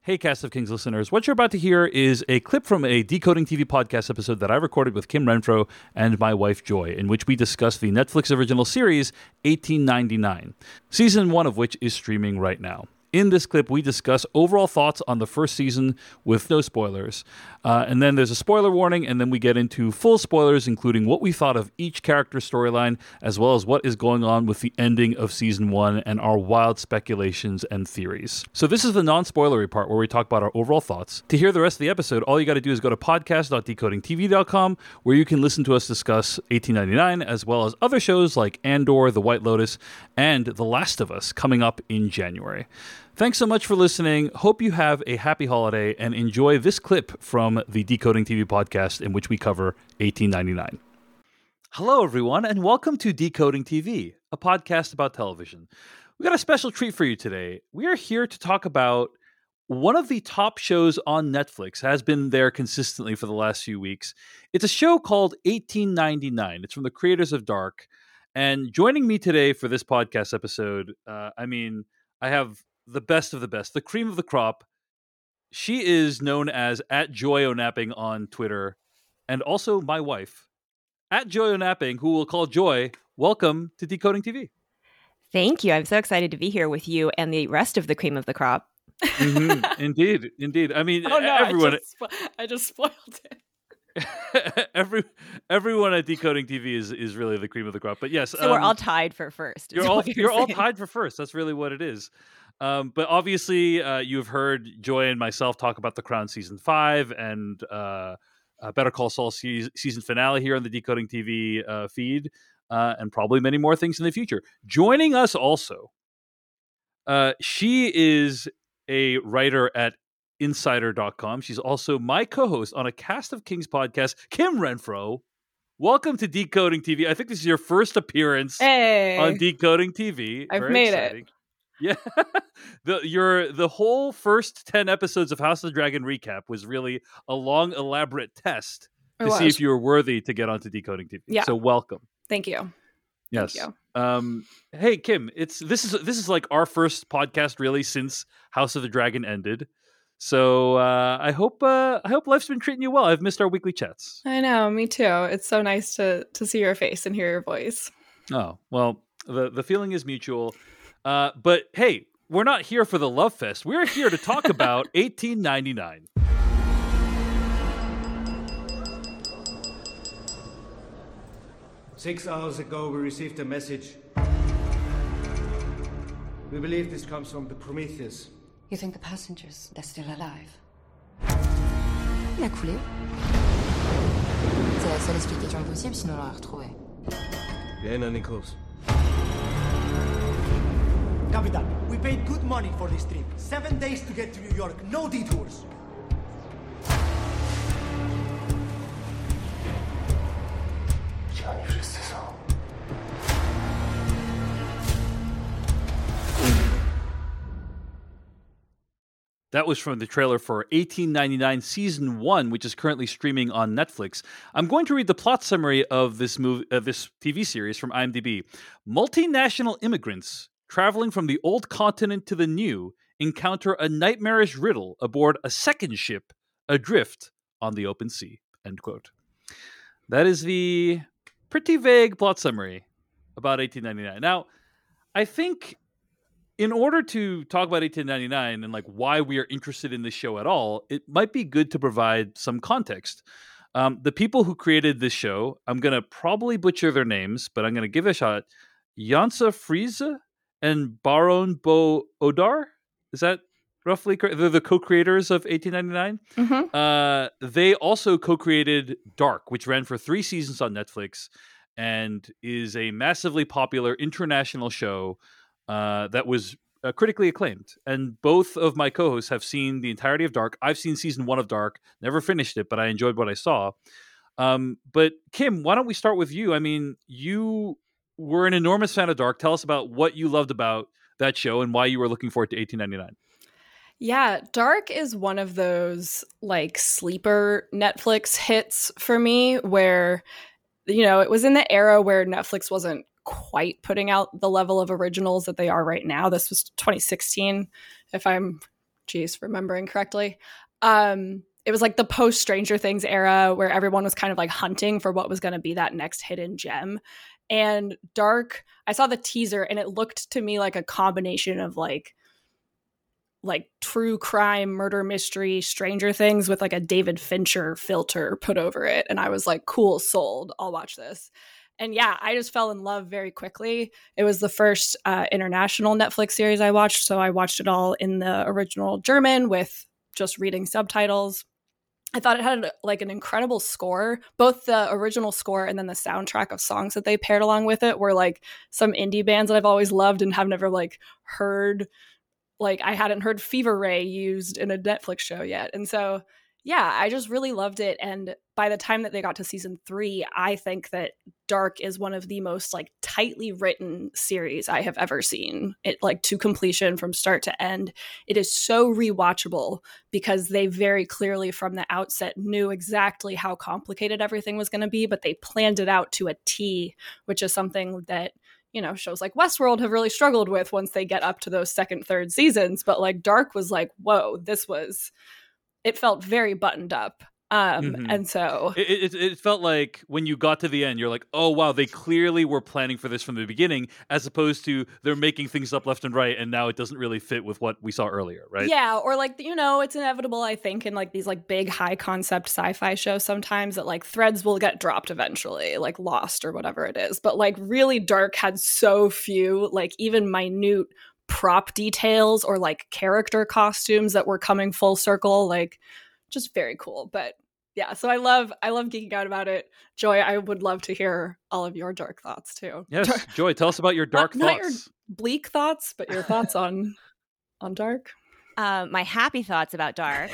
Hey, Cast of Kings listeners. What you're about to hear is a clip from a Decoding TV podcast episode that I recorded with Kim Renfro and my wife, Joy, in which we discuss the Netflix original series, 1899, season 1 of which is streaming right now. In this clip, we discuss overall thoughts on the first season with no spoilers. And then there's a spoiler warning, and then we get into full spoilers, including what we thought of each character's storyline, as well as what is going on with the ending of season 1 and our wild speculations and theories. So this is the non-spoilery part where we talk about our overall thoughts. To hear the rest of the episode, all you got to do is go to podcast.decodingtv.com, where you can listen to us discuss 1899, as well as other shows like Andor, The White Lotus, and The Last of Us coming up in January. Thanks so much for listening. Hope you have a happy holiday and enjoy this clip from the Decoding TV podcast in which we cover 1899. Hello, everyone, and welcome to Decoding TV, a podcast about television. We got a special treat for you today. We are here to talk about one of the top shows on Netflix, has been there consistently for the last few weeks. It's a show called 1899. It's from the creators of Dark. And joining me today for this podcast episode, I have the best of the best, the cream of the crop. She is known as @JoyO'Napping on Twitter, and also my wife, @JoyO'Napping, who we'll call Joy. Welcome to Decoding TV. Thank you. I'm so excited to be here with you and the rest of the cream of the crop. Mm-hmm. Indeed. I mean, oh no, everyone. I just spoiled it. Everyone at Decoding TV is really the cream of the crop. But yes, so we're all tied for first. You're all tied for first. That's really what it is. But obviously, you've heard Joy and myself talk about The Crown season 5 and Better Call Saul season finale here on the Decoding TV feed, and probably many more things in the future. Joining us also, she is a writer at Insider.com. She's also my co-host on a Cast of Kings podcast, Kim Renfro. Welcome to Decoding TV. I think this is your first appearance on Decoding TV. I've Very made exciting. it. Yeah, the whole first 10 episodes of House of the Dragon recap was really a long, elaborate test to see if you were worthy to get onto Decoding TV. Yeah. So welcome. Thank you. Yes. Thank you. Hey Kim, this is like our first podcast really since House of the Dragon ended. So I hope life's been treating you well. I've missed our weekly chats. I know, me too. It's so nice to see your face and hear your voice. Oh well, the feeling is mutual. But hey, we're not here for the love fest. We're here to talk about 1899. Six hours ago, we received a message. We believe this comes from the Prometheus. You think the passengers, they're still alive? Il a coulé. C'est la seule explication possible, sinon on l'aurait retrouvé. Bien on est close. Capitan, we paid good money for this trip. 7 days to get to New York, no detours. That was from the trailer for 1899 Season 1, which is currently streaming on Netflix. I'm going to read the plot summary of this TV series from IMDb. Multinational immigrants traveling from the old continent to the new encounter a nightmarish riddle aboard a second ship adrift on the open sea. End quote. That is the pretty vague plot summary about 1899. Now, I think in order to talk about 1899 and like why we are interested in this show at all, it might be good to provide some context. The people who created this show, I'm going to probably butcher their names, but I'm going to give it a shot. Jansa Friese and Baron Bo Odar. Is that roughly correct? They're the co-creators of 1899. Mm-hmm. They also co-created Dark, which ran for 3 seasons on Netflix and is a massively popular international show that was critically acclaimed. And both of my co-hosts have seen the entirety of Dark. I've seen season 1 of Dark, never finished it, but I enjoyed what I saw. But Kim, why don't we start with you? I mean, you were an enormous fan of Dark. Tell us about what you loved about that show and why you were looking forward to 1899. Yeah, Dark is one of those like sleeper Netflix hits for me where, you know, it was in the era where Netflix wasn't quite putting out the level of originals that they are right now. This was 2016, if I'm geez, remembering correctly. It was like the post Stranger Things era where everyone was kind of like hunting for what was going to be that next hidden gem. And Dark, I saw the teaser and it looked to me like a combination of like true crime, murder mystery, Stranger Things with like a David Fincher filter put over it. And I was like, cool, sold. I'll watch this. And yeah, I just fell in love very quickly. It was the first international Netflix series I watched. So I watched it all in the original German with just reading subtitles. I thought it had like an incredible score. Both the original score and then the soundtrack of songs that they paired along with it were like some indie bands that I've always loved and have never like heard. Like I hadn't heard Fever Ray used in a Netflix show yet. And so, yeah, I just really loved it. And by the time that they got to season 3, I think that Dark is one of the most like tightly written series I have ever seen. It like to completion from start to end. It is so rewatchable because they very clearly from the outset knew exactly how complicated everything was going to be, but they planned it out to a T, which is something that, you know, shows like Westworld have really struggled with once they get up to those second, third seasons. But like Dark was like, whoa, it felt very buttoned up. And so it felt like when you got to the end, you're like, oh, wow, they clearly were planning for this from the beginning, as opposed to they're making things up left and right. And now it doesn't really fit with what we saw earlier. Right. Yeah. Or like, you know, it's inevitable, I think, in like these like big high concept sci-fi shows sometimes that like threads will get dropped eventually, like Lost or whatever it is. But like really Dark had so few, like even minute prop details or like character costumes that were coming full circle, like just very cool. But yeah, so I love geeking out about it. Joy, I would love to hear all of your dark thoughts too. Yes, Joy, tell us about your dark thoughts. Not your bleak thoughts, but your thoughts on Dark. My happy thoughts about Dark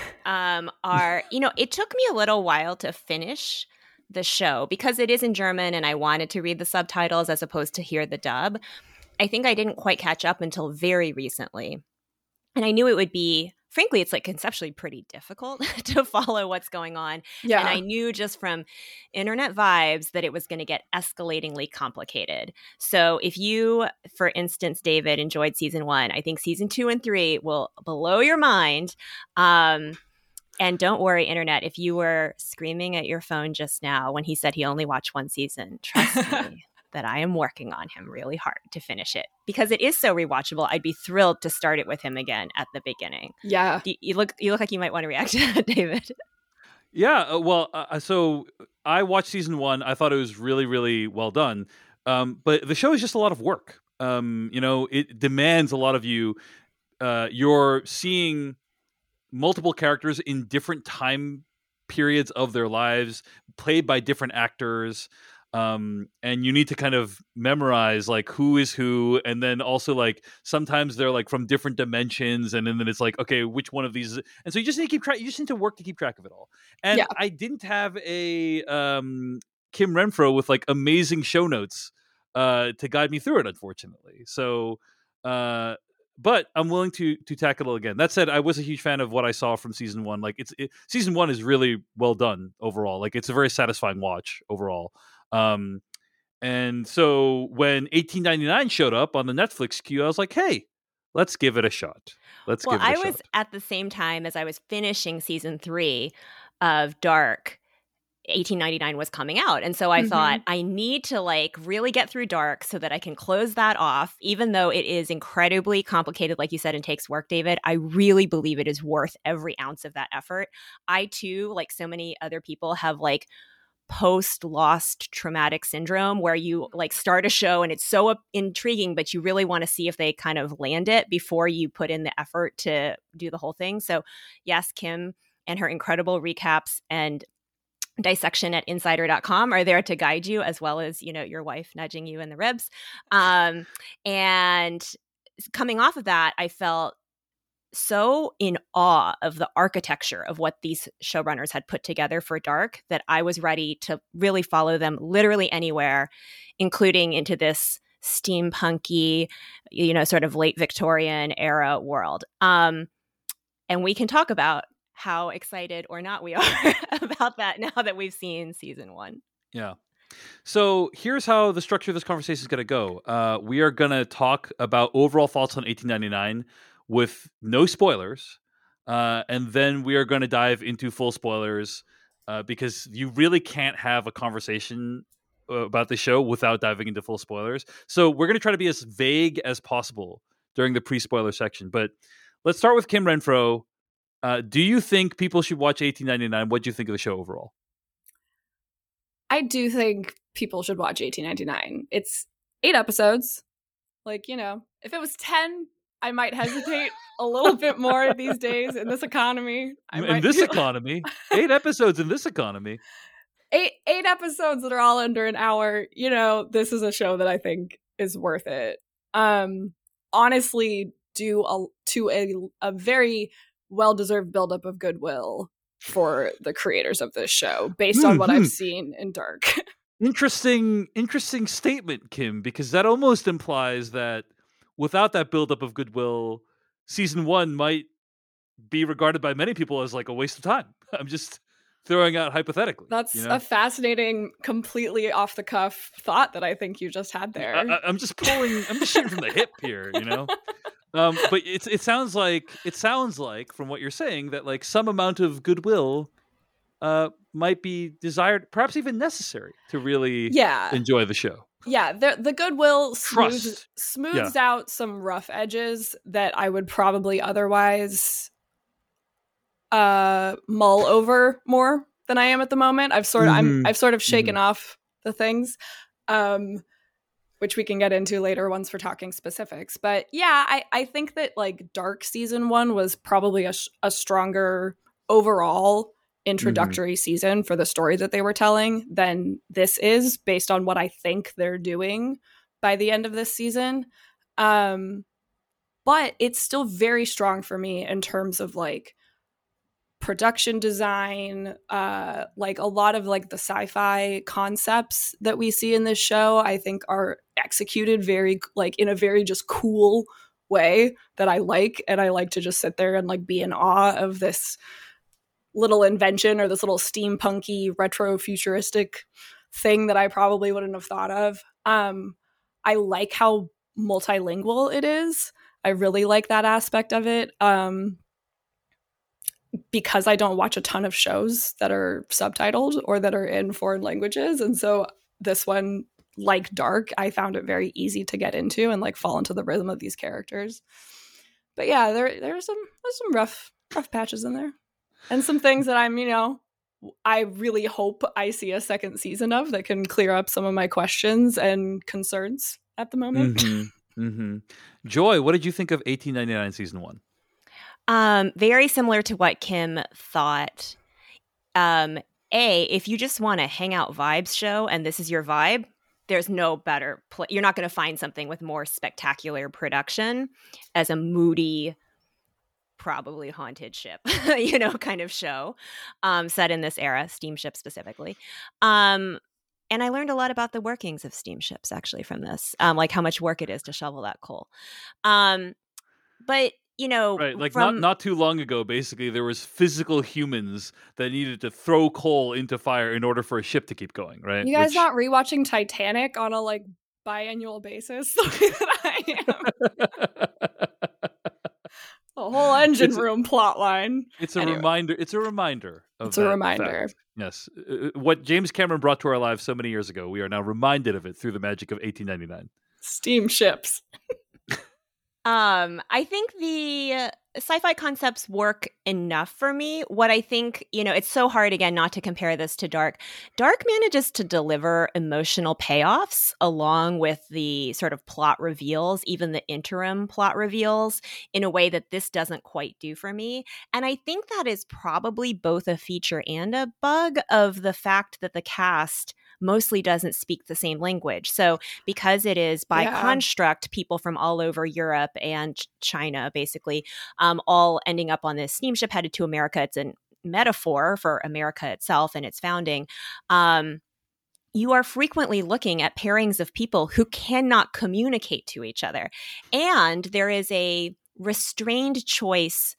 are, you know, it took me a little while to finish the show because it is in German and I wanted to read the subtitles as opposed to hear the dub. I think I didn't quite catch up until very recently. And I knew it would be, frankly, it's like conceptually pretty difficult to follow what's going on. Yeah. And I knew just from internet vibes that it was going to get escalatingly complicated. So if you, for instance, David, enjoyed season 1, I think season 2 and 3 will blow your mind. And don't worry, internet, if you were screaming at your phone just now when he said he only watched 1 season, trust me. That I am working on him really hard to finish it because it is so rewatchable. I'd be thrilled to start it with him again at the beginning. Yeah, you look like you might want to react to that, David. Yeah, so I watched season 1. I thought it was really, really well done. But the show is just a lot of work. You know, it demands a lot of you. You're seeing multiple characters in different time periods of their lives, played by different actors. And you need to kind of memorize like who is who, and then also like sometimes they're like from different dimensions, and then it's like, okay, which one of these? And so you just need to keep track. You just need to work to keep track of it all. And yeah. I didn't have a Kim Renfro with like amazing show notes to guide me through it, unfortunately. So, but I'm willing to tackle it again. That said, I was a huge fan of what I saw from season 1. Like season 1 is really well done overall. Like it's a very satisfying watch overall. And so when 1899 showed up on the Netflix queue, I was like, hey, let's give it a shot. I was at the same time as I was finishing season 3 of Dark, 1899 was coming out. And so I thought I need to like really get through Dark so that I can close that off, even though it is incredibly complicated, like you said, and takes work, David. I really believe it is worth every ounce of that effort. I too, like so many other people, have like post-Lost traumatic syndrome where you like start a show and it's so intriguing, but you really want to see if they kind of land it before you put in the effort to do the whole thing. So yes, Kim and her incredible recaps and dissection at insider.com are there to guide you, as well as, you know, your wife nudging you in the ribs. And coming off of that, I felt so in awe of the architecture of what these showrunners had put together for Dark that I was ready to really follow them literally anywhere, including into this steampunky, you know, sort of late Victorian era world. And we can talk about how excited or not we are about that now that we've seen season 1. Yeah. So here's how the structure of this conversation is going to go. We are going to talk about overall thoughts on 1899 with no spoilers. and then we are going to dive into full spoilers because you really can't have a conversation about the show without diving into full spoilers. So we're going to try to be as vague as possible during the pre-spoiler section. But let's start with Kim Renfro. Do you think people should watch 1899? What do you think of the show overall? I do think people should watch 1899. It's 8 episodes. Like, you know, if it was 10, I might hesitate a little bit more these days in this economy. In this economy? 8 episodes in this economy? 8 episodes that are all under an hour. You know, this is a show that I think is worth it. Honestly, due to a very well-deserved buildup of goodwill for the creators of this show, based on what I've seen in Dark. Interesting statement, Kim, because that almost implies that without that buildup of goodwill, season 1 might be regarded by many people as like a waste of time. I'm just throwing out hypothetically. That's a fascinating, completely off the cuff thought that I think you just had there. I'm just shooting from the hip here, you know. But it sounds like from what you're saying that like some amount of goodwill might be desired, perhaps even necessary to really enjoy the show. Yeah, the goodwill smooths out some rough edges that I would probably otherwise mull over more than I am at the moment. I've sort of shaken off the things, which we can get into later once we're talking specifics. But yeah, I think that like Dark season 1 was probably a stronger overall introductory season for the story that they were telling than this is, based on what I think they're doing by the end of this season. But it's still very strong for me in terms of like production design, like a lot of like the sci-fi concepts that we see in this show I think are executed very like in a very just cool way that I like, and I like to just sit there and like be in awe of this little invention or this little steampunky retro futuristic thing that I probably wouldn't have thought of. I like how multilingual it is. I really like that aspect of it. Because I don't watch a ton of shows that are subtitled or that are in foreign languages. And so this one, like Dark, I found it very easy to get into and like fall into the rhythm of these characters. But yeah, there's some rough patches in there. And some things that I really hope I see a second season of that can clear up some of my questions and concerns at the moment. Joy, what did you think of 1899 season 1? Very similar to what Kim thought. If you just want a hangout vibes show and this is your vibe, there's no better you're not going to find something with more spectacular production as a moody, probably haunted ship, kind of show, set in this era, steamship specifically. And I learned a lot about the workings of steamships actually from this, like how much work it is to shovel that coal. But right, like not too long ago, basically there was physical humans that needed to throw coal into fire in order for a ship to keep going. Right? You guys not rewatching Titanic on a like biannual basis? The way that I am. The whole engine room plot line. It's a reminder. It's a reminder. It's a reminder. Fact. Yes, what James Cameron brought to our lives so many years ago, we are now reminded of it through the magic of 1899. Steamships. I think the sci-fi concepts work enough for me. What I think, it's so hard, again, not to compare this to Dark. Dark manages to deliver emotional payoffs along with the sort of plot reveals, even the interim plot reveals, in a way that this doesn't quite do for me. And I think that is probably both a feature and a bug of the fact that the cast mostly doesn't speak the same language. So because it is by construct, people from all over Europe and China, basically, all ending up on this steamship headed to America. It's a metaphor for America itself and its founding. You are frequently looking at pairings of people who cannot communicate to each other. And there is a restrained choice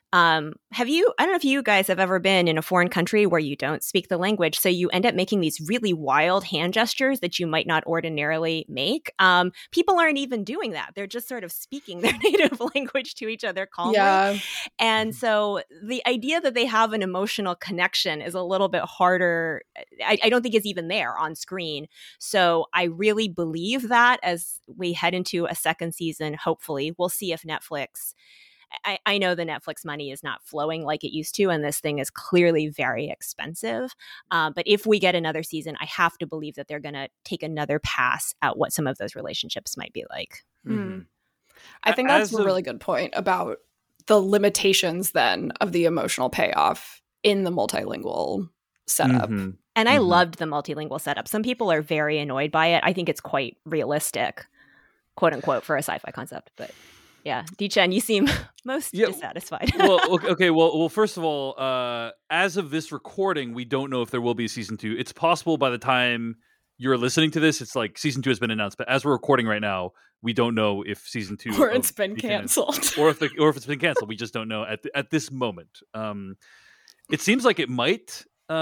Have you, I don't know if you guys have ever been in a foreign country where you don't speak the language, so you end up making these really wild hand gestures that you might not ordinarily make. People aren't even doing that. They're just sort of speaking their native language to each other calmly. Yeah. And so the idea that they have an emotional connection is a little bit harder. I don't think is even there on screen. So I really believe that as we head into a second season, hopefully, we'll see if Netflix. I know the Netflix money is not flowing like it used to, and this thing is clearly very expensive. But if we get another season, I have to believe that they're going to take another pass at what some of those relationships might be like. Mm-hmm. I think that's a really good point about the limitations then of the emotional payoff in the multilingual setup. Mm-hmm. And I loved the multilingual setup. Some people are very annoyed by it. I think it's quite realistic, quote unquote, for a sci-fi concept. But yeah, Di-Chen, you seem most dissatisfied. Well, first of all, as of this recording, we don't know if there will be a season 2. It's possible by the time you're listening to this, it's like season 2 has been announced. But as we're recording right now, we don't know if season 2 or it's been canceled, or if it's been canceled. We just don't know at this moment. It seems like it might,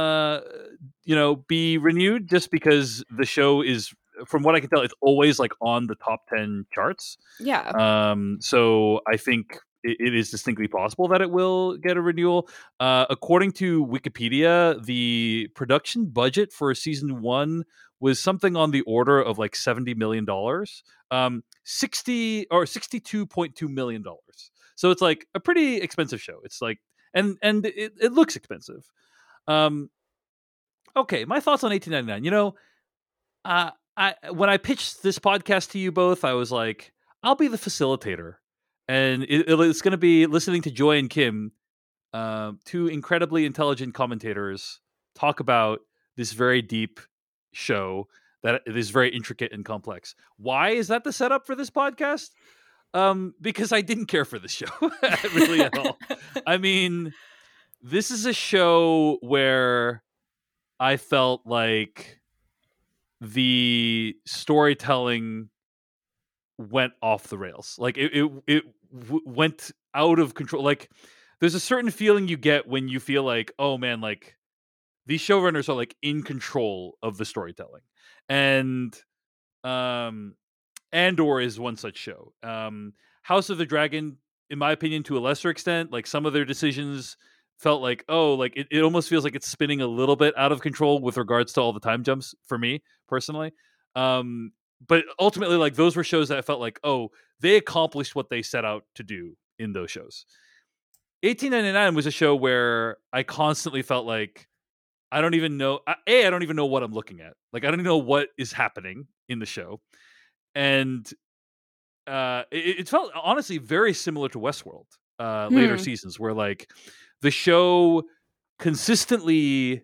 be renewed just because the show is, from what I can tell, it's always like on the top 10 charts. Yeah. So I think it is distinctly possible that it will get a renewal. According to Wikipedia, the production budget for season 1 was something on the order of like $70 million, $62.2 million. So it's like a pretty expensive show. It's like, and it looks expensive. Okay, my thoughts on 1899. When I pitched this podcast to you both, I was like, I'll be the facilitator. And it's going to be listening to Joy and Kim, two incredibly intelligent commentators, talk about this very deep show that is very intricate and complex. Why is that the setup for this podcast? Because I didn't care for this show really at all. I mean, this is a show where I felt like the storytelling went off the rails. Like it went out of control. Like there's a certain feeling you get when you feel like, oh man, like these showrunners are like in control of the storytelling. And Andor is one such show. House of the Dragon, in my opinion, to a lesser extent, like some of their decisions felt like, it almost feels like it's spinning a little bit out of control with regards to all the time jumps for me personally. But ultimately, like those were shows that I felt like, they accomplished what they set out to do in those shows. 1899 was a show where I constantly felt like I don't even know what I'm looking at. Like I don't even know what is happening in the show. And it felt honestly very similar to Westworld later seasons, where like the show consistently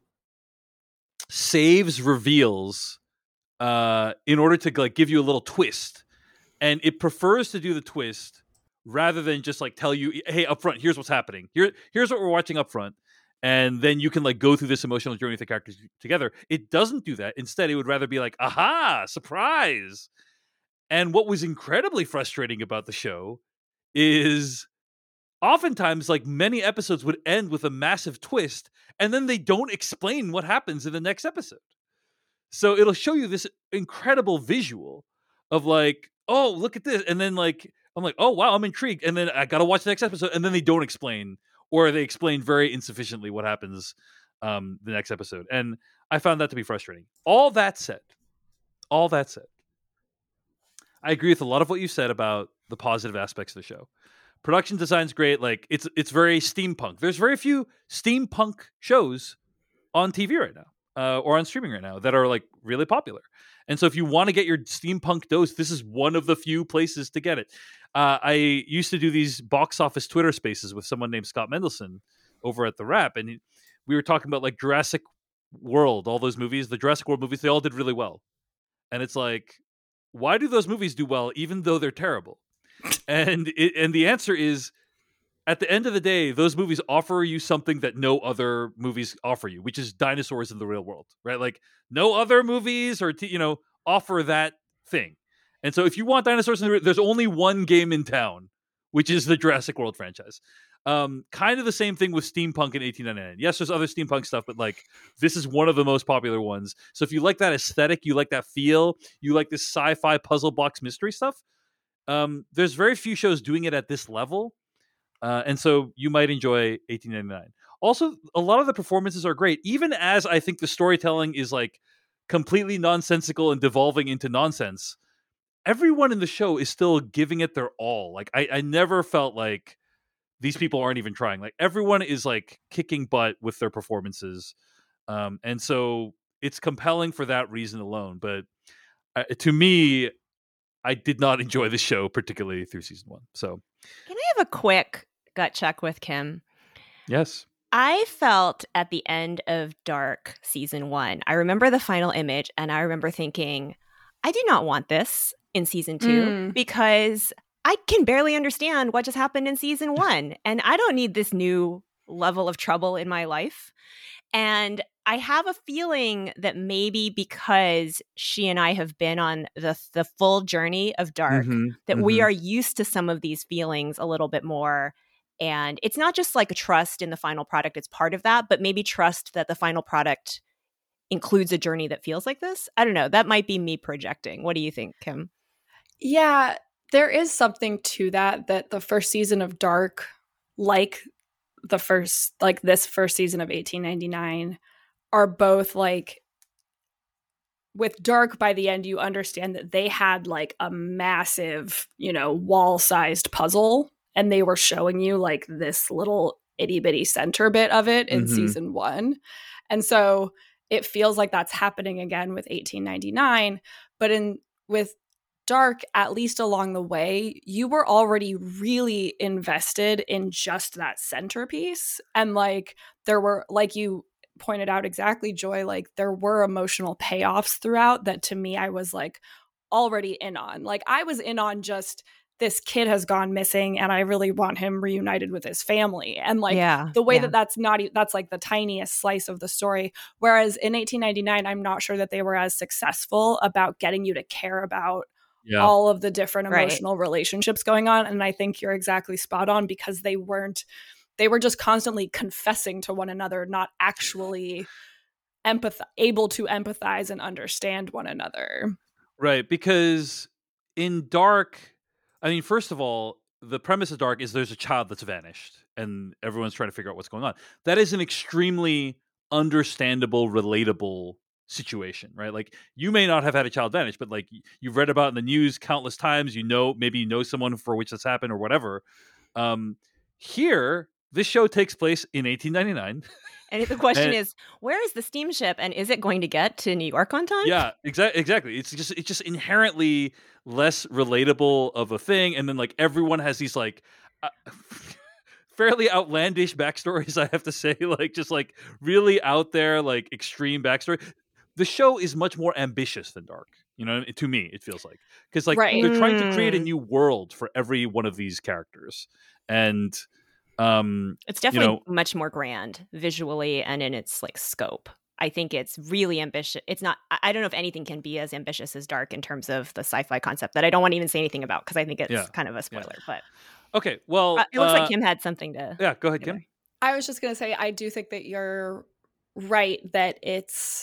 saves reveals in order to like give you a little twist, and it prefers to do the twist rather than just like tell you, hey, up front, here's what's happening. Here's what we're watching up front. And then you can like go through this emotional journey with the characters together. It doesn't do that. Instead, it would rather be like, aha, surprise. And what was incredibly frustrating about the show is oftentimes like many episodes would end with a massive twist and then they don't explain what happens in the next episode. So it'll show you this incredible visual of like, oh, look at this. And then like, I'm like, oh, wow, I'm intrigued. And then I got to watch the next episode. And then they don't explain, or they explain very insufficiently what happens the next episode. And I found that to be frustrating. All that said, I agree with a lot of what you said about the positive aspects of the show. Production design's great. Like it's very steampunk. There's very few steampunk shows on TV right now, or on streaming right now that are like really popular. And so if you want to get your steampunk dose, this is one of the few places to get it. I used to do these box office Twitter spaces with someone named Scott Mendelson over at The Wrap, and we were talking about like Jurassic World, all those movies, the Jurassic World movies, they all did really well. And it's like, why do those movies do well even though they're terrible? And the answer is, at the end of the day, those movies offer you something that no other movies offer you, which is dinosaurs in the real world, right? Like no other movies or offer that thing. And so if you want dinosaurs in the real, there's only one game in town, which is the Jurassic World franchise. Kind of the same thing with steampunk in 1899. Yes, there's other steampunk stuff, but like this is one of the most popular ones. So if you like that aesthetic, you like that feel, you like this sci-fi puzzle box mystery stuff, there's very few shows doing it at this level. And so you might enjoy 1899. Also, a lot of the performances are great, even as I think the storytelling is like completely nonsensical and devolving into nonsense. Everyone in the show is still giving it their all. Like I never felt like these people aren't even trying. Like everyone is like kicking butt with their performances. And so it's compelling for that reason alone. But to me, I did not enjoy the show particularly through season 1. So Can I have a quick gut check with Kim? yes. I felt at the end of Dark season 1, I remember the final image and I remember thinking, I do not want this in season 2 because I can barely understand what just happened in season 1 and I don't need this new level of trouble in my life. And I have a feeling that maybe because she and I have been on the full journey of Dark, that we are used to some of these feelings a little bit more. And it's not just like a trust in the final product, it's part of that, but maybe trust that the final product includes a journey that feels like this. I don't know. That might be me projecting. What do you think, Kim? Yeah, there is something to that the first season of Dark, like this first season of 1899, are both like, with Dark, by the end you understand that they had like a massive, wall-sized puzzle, and they were showing you like this little itty-bitty center bit of it in season 1. And so it feels like that's happening again with 1899, but with Dark, at least along the way, you were already really invested in just that centerpiece. And like there were, like you pointed out exactly, Joy, like there were emotional payoffs throughout that to me I was like already in on. Like I was in on just this kid has gone missing and I really want him reunited with his family. And like the way that's like the tiniest slice of the story. Whereas in 1899, I'm not sure that they were as successful about getting you to care about all of the different emotional relationships going on. And I think you're exactly spot on, because they were just constantly confessing to one another, not actually able to empathize and understand one another. Right. Because in Dark, I mean, first of all, the premise of Dark is there's a child that's vanished and everyone's trying to figure out what's going on. That is an extremely understandable, relatable situation, right? Like you may not have had a child vanish, but like you've read about in the news countless times, maybe you know someone for which this happened or whatever. Here, this show takes place in 1899. And the question is, where is the steamship and is it going to get to New York on time? Yeah, exactly. It's just inherently less relatable of a thing. And then like everyone has these like fairly outlandish backstories, I have to say, like just like really out there, like extreme backstory. The show is much more ambitious than Dark, to me, it feels like. Because like they're trying to create a new world for every one of these characters. And it's definitely much more grand visually and in its like scope. I think it's really ambitious. It's not, I don't know if anything can be as ambitious as Dark in terms of the sci-fi concept that I don't want to even say anything about because I think it's kind of a spoiler. But okay, well, it looks like Kim had something to. Yeah, go ahead, Kim. I was just going to say, I do think that you're right that it's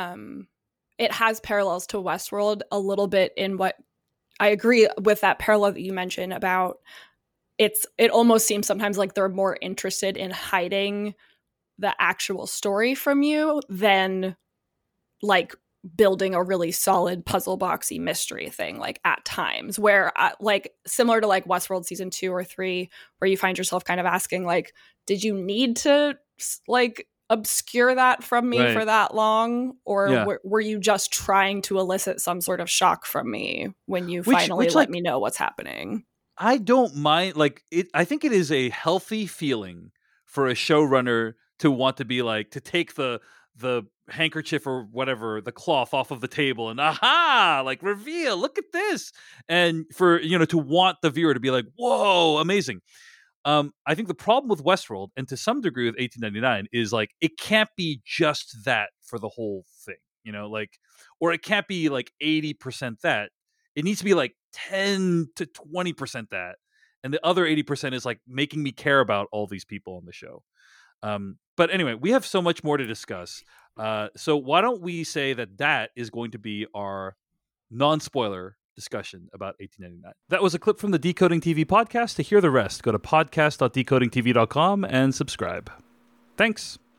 it has parallels to Westworld a little bit in what I agree with that parallel that you mentioned about it almost seems sometimes like they're more interested in hiding the actual story from you than like building a really solid puzzle boxy mystery thing, like at times where like similar to like Westworld season 2 or 3, where you find yourself kind of asking like, did you need to like obscure that from me for that long, or were you just trying to elicit some sort of shock from me when you finally let me know what's happening? I don't mind, like it. I think it is a healthy feeling for a showrunner to want to be like, to take the handkerchief or whatever, the cloth off of the table and like reveal, look at this. And for, to want the viewer to be like, whoa, amazing. I think the problem with Westworld, and to some degree with 1899, is like, it can't be just that for the whole thing, like, or it can't be like 80% that. It needs to be like 10 to 20% that. and the other 80% is like making me care about all these people on the show. But anyway, we have so much more to discuss. So why don't we say that is going to be our non-spoiler discussion about 1899. That was a clip from the Decoding TV podcast. To hear the rest, go to podcast.decodingtv.com and subscribe. Thanks.